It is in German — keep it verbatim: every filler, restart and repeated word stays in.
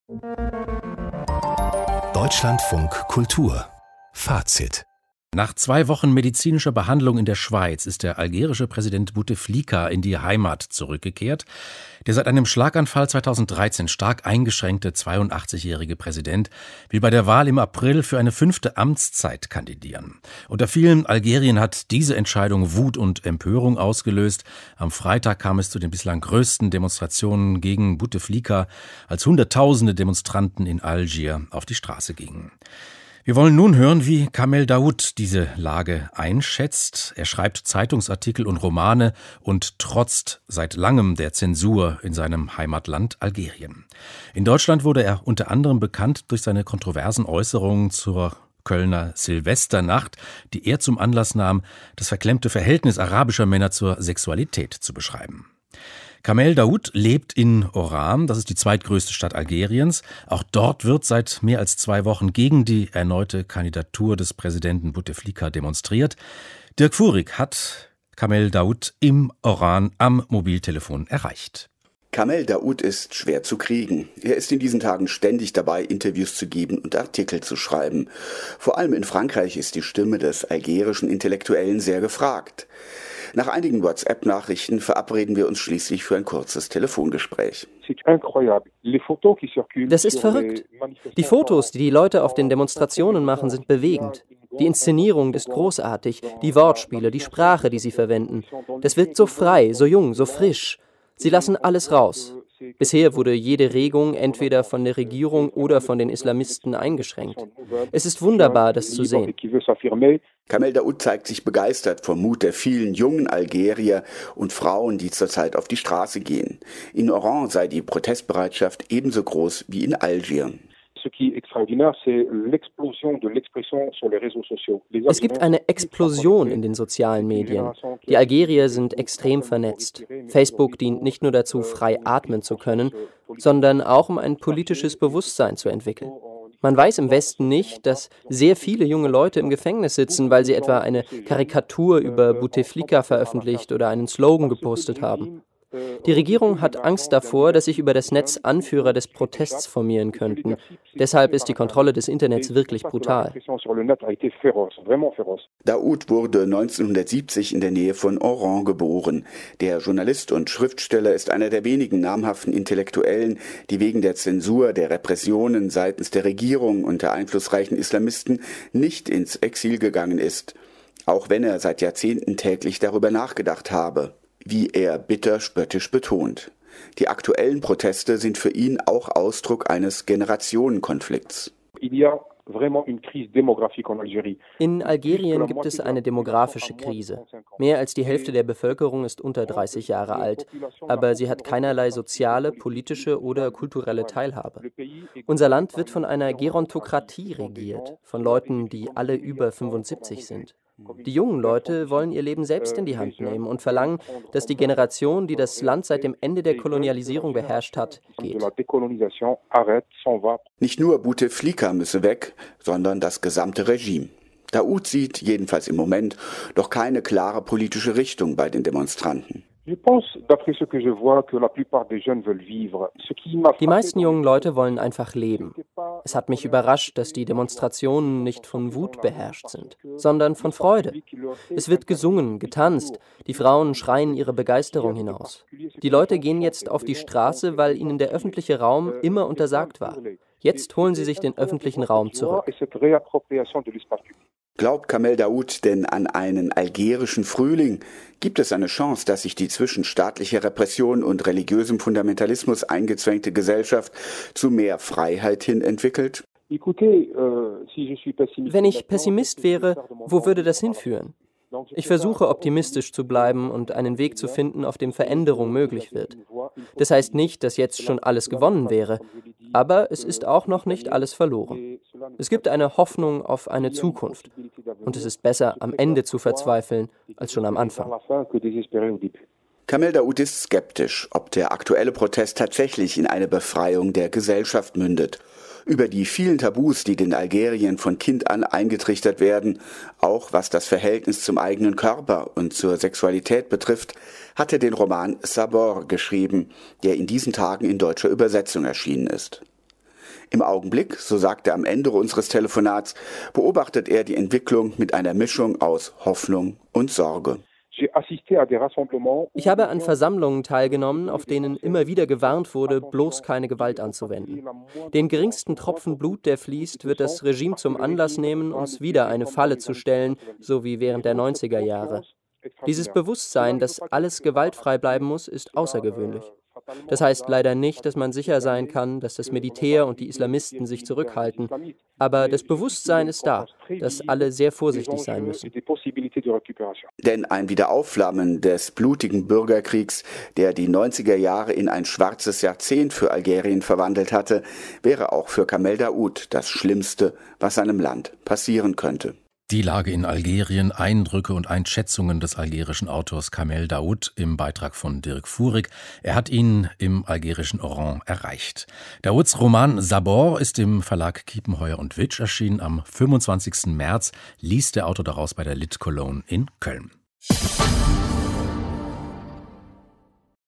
Deutschlandfunk Kultur Fazit. Nach zwei Wochen medizinischer Behandlung in der Schweiz ist der algerische Präsident Bouteflika in die Heimat zurückgekehrt. Der seit einem Schlaganfall zweitausenddreizehn stark eingeschränkte zweiundachtzigjährige Präsident will bei der Wahl im April für eine fünfte Amtszeit kandidieren. Unter vielen Algerien hat diese Entscheidung Wut und Empörung ausgelöst. Am Freitag kam es zu den bislang größten Demonstrationen gegen Bouteflika, als Hunderttausende Demonstranten in Algier auf die Straße gingen. Wir wollen nun hören, wie Kamel Daoud diese Lage einschätzt. Er schreibt Zeitungsartikel und Romane und trotzt seit langem der Zensur in seinem Heimatland Algerien. In Deutschland wurde er unter anderem bekannt durch seine kontroversen Äußerungen zur Kölner Silvesternacht, die er zum Anlass nahm, das verklemmte Verhältnis arabischer Männer zur Sexualität zu beschreiben. Kamel Daoud lebt in Oran, das ist die zweitgrößte Stadt Algeriens. Auch dort wird seit mehr als zwei Wochen gegen die erneute Kandidatur des Präsidenten Bouteflika demonstriert. Dirk Fuhrig hat Kamel Daoud im Oran am Mobiltelefon erreicht. Kamel Daoud ist schwer zu kriegen. Er ist in diesen Tagen ständig dabei, Interviews zu geben und Artikel zu schreiben. Vor allem in Frankreich ist die Stimme des algerischen Intellektuellen sehr gefragt. Nach einigen WhatsApp-Nachrichten verabreden wir uns schließlich für ein kurzes Telefongespräch. Das ist verrückt. Die Fotos, die die Leute auf den Demonstrationen machen, sind bewegend. Die Inszenierung ist großartig, die Wortspiele, die Sprache, die sie verwenden. Das wirkt so frei, so jung, so frisch. Sie lassen alles raus. Bisher wurde jede Regung entweder von der Regierung oder von den Islamisten eingeschränkt. Es ist wunderbar, das zu sehen. Kamel Daoud zeigt sich begeistert vom Mut der vielen jungen Algerier und Frauen, die zurzeit auf die Straße gehen. In Oran sei die Protestbereitschaft ebenso groß wie in Algier. Es gibt eine Explosion in den sozialen Medien. Die Algerier sind extrem vernetzt. Facebook dient nicht nur dazu, frei atmen zu können, sondern auch, um ein politisches Bewusstsein zu entwickeln. Man weiß im Westen nicht, dass sehr viele junge Leute im Gefängnis sitzen, weil sie etwa eine Karikatur über Bouteflika veröffentlicht oder einen Slogan gepostet haben. Die Regierung hat Angst davor, dass sich über das Netz Anführer des Protests formieren könnten. Deshalb ist die Kontrolle des Internets wirklich brutal. Daoud wurde neunzehnhundertsiebzig in der Nähe von Oran geboren. Der Journalist und Schriftsteller ist einer der wenigen namhaften Intellektuellen, die wegen der Zensur, der Repressionen seitens der Regierung und der einflussreichen Islamisten nicht ins Exil gegangen ist. Auch wenn er seit Jahrzehnten täglich darüber nachgedacht habe. Wie er bitter spöttisch betont. Die aktuellen Proteste sind für ihn auch Ausdruck eines Generationenkonflikts. In Algerien gibt es eine demografische Krise. Mehr als die Hälfte der Bevölkerung ist unter dreißig Jahre alt, aber sie hat keinerlei soziale, politische oder kulturelle Teilhabe. Unser Land wird von einer Gerontokratie regiert, von Leuten, die alle über fünfundsiebzig sind. Die jungen Leute wollen ihr Leben selbst in die Hand nehmen und verlangen, dass die Generation, die das Land seit dem Ende der Kolonialisierung beherrscht hat, geht. Nicht nur Bouteflika müsse weg, sondern das gesamte Regime. Daoud sieht, jedenfalls im Moment, doch keine klare politische Richtung bei den Demonstranten. Die meisten jungen Leute wollen einfach leben. Es hat mich überrascht, dass die Demonstrationen nicht von Wut beherrscht sind, sondern von Freude. Es wird gesungen, getanzt, die Frauen schreien ihre Begeisterung hinaus. Die Leute gehen jetzt auf die Straße, weil ihnen der öffentliche Raum immer untersagt war. Jetzt holen sie sich den öffentlichen Raum zurück. Glaubt Kamel Daoud denn an einen algerischen Frühling? Gibt es eine Chance, dass sich die zwischen staatlicher Repression und religiösem Fundamentalismus eingezwängte Gesellschaft zu mehr Freiheit hin entwickelt? Wenn ich Pessimist wäre, wo würde das hinführen? Ich versuche optimistisch zu bleiben und einen Weg zu finden, auf dem Veränderung möglich wird. Das heißt nicht, dass jetzt schon alles gewonnen wäre, aber es ist auch noch nicht alles verloren. Es gibt eine Hoffnung auf eine Zukunft und es ist besser, am Ende zu verzweifeln, als schon am Anfang. Kamel Daoud ist skeptisch, ob der aktuelle Protest tatsächlich in eine Befreiung der Gesellschaft mündet. Über die vielen Tabus, die den Algerien von Kind an eingetrichtert werden, auch was das Verhältnis zum eigenen Körper und zur Sexualität betrifft, hat er den Roman Sabor geschrieben, der in diesen Tagen in deutscher Übersetzung erschienen ist. Im Augenblick, so sagt er am Ende unseres Telefonats, beobachtet er die Entwicklung mit einer Mischung aus Hoffnung und Sorge. Ich habe an Versammlungen teilgenommen, auf denen immer wieder gewarnt wurde, bloß keine Gewalt anzuwenden. Den geringsten Tropfen Blut, der fließt, wird das Regime zum Anlass nehmen, uns wieder eine Falle zu stellen, so wie während der neunziger Jahre. Dieses Bewusstsein, dass alles gewaltfrei bleiben muss, ist außergewöhnlich. Das heißt leider nicht, dass man sicher sein kann, dass das Militär und die Islamisten sich zurückhalten. Aber das Bewusstsein ist da, dass alle sehr vorsichtig sein müssen. Denn ein Wiederaufflammen des blutigen Bürgerkriegs, der die neunziger Jahre in ein schwarzes Jahrzehnt für Algerien verwandelt hatte, wäre auch für Kamel Daoud das Schlimmste, was seinem Land passieren könnte. Die Lage in Algerien, Eindrücke und Einschätzungen des algerischen Autors Kamel Daoud im Beitrag von Dirk Fuhrig. Er hat ihn im algerischen Oran erreicht. Daouds Roman Sabor ist im Verlag Kiepenheuer und Witsch erschienen. Am fünfundzwanzigsten März liest der Autor daraus bei der Lit Cologne in Köln.